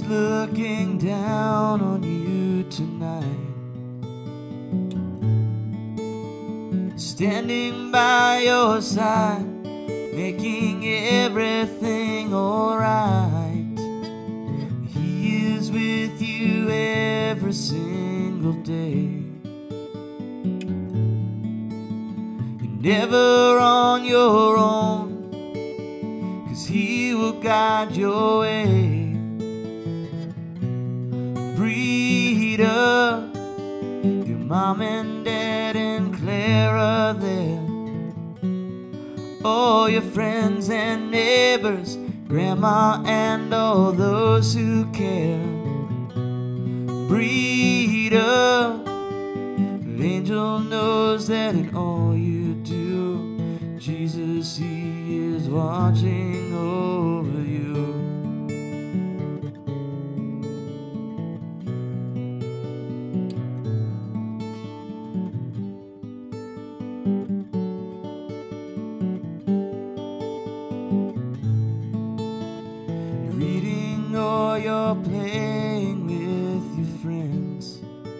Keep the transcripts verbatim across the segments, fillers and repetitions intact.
looking down on you tonight, standing by your side, making everything alright. He is with you every single day. You're never on your own, 'cause He will guide your way. Breeder, your mom and dad and Claire are there. All your friends and neighbors, grandma and all those who care. Breeder, the angel knows that in all you do, Jesus, He is watching over you. Or you're playing with your friends,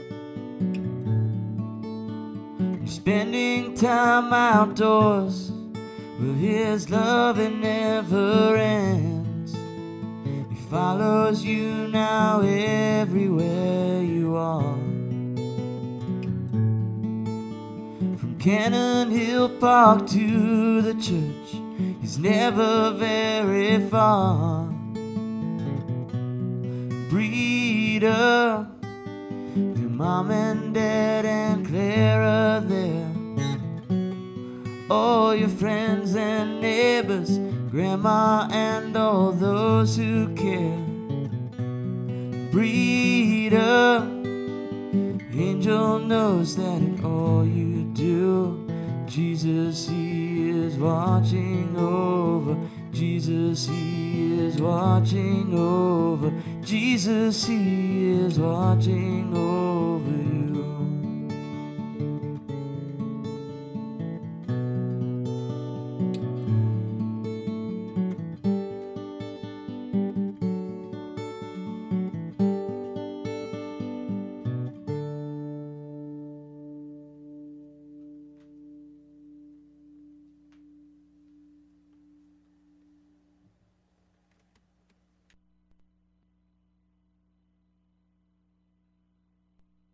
you're spending time outdoors, well, His love, it never ends. He follows you now everywhere you are. From Cannon Hill Park to the church, He's never very far. Breeder, your mom and dad and Claire are there. All your friends and neighbors, grandma and all those who care. Breeder, angel knows that in all you do, Jesus, He is watching over. Jesus, He is watching over. Jesus, He is watching over you.